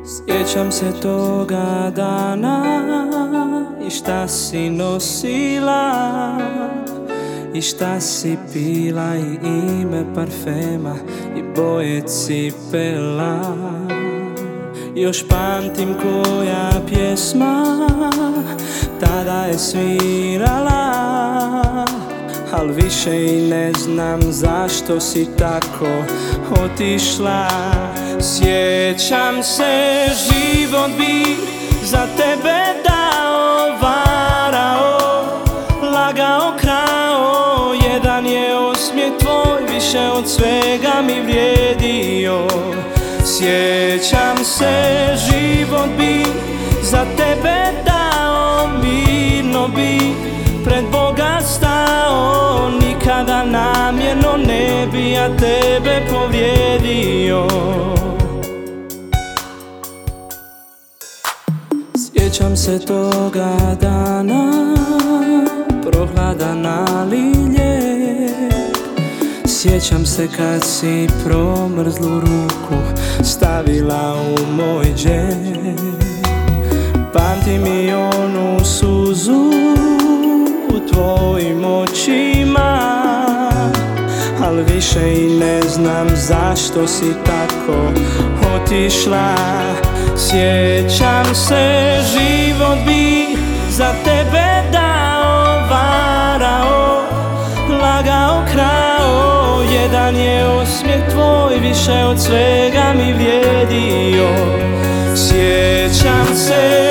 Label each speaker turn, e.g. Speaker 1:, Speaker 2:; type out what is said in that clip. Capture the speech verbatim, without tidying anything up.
Speaker 1: Sjećam se toga dana i šta si nosila i šta si pila i ime parfema i boje cipela. Još pamtim koja pjesma tada je svirala, al više i ne znam zašto si tako otišla. Sjećam se, život bi za tebe dao, varao, lagao, krao. Jedan je osmijeh tvoj više od svega mi vrijedio. Sjećam se, život bi za tebe dao, mirno bi pred Boga stao. Nikada namjerno ne bi ja tebe povrijedio. Sjećam se toga dana, prohladan ali lijep. Sjećam se kad si promrzlu ruku stavila u moj džep. Pamtim i onu suzu u tvojim očima, al više i ne znam zašto si tako otišla. Sjećam se, život bi za tebe dao, varao, lagao, krao. Jedan je osmijeh tvoj više od svega mi vrijedio. Sjećam se,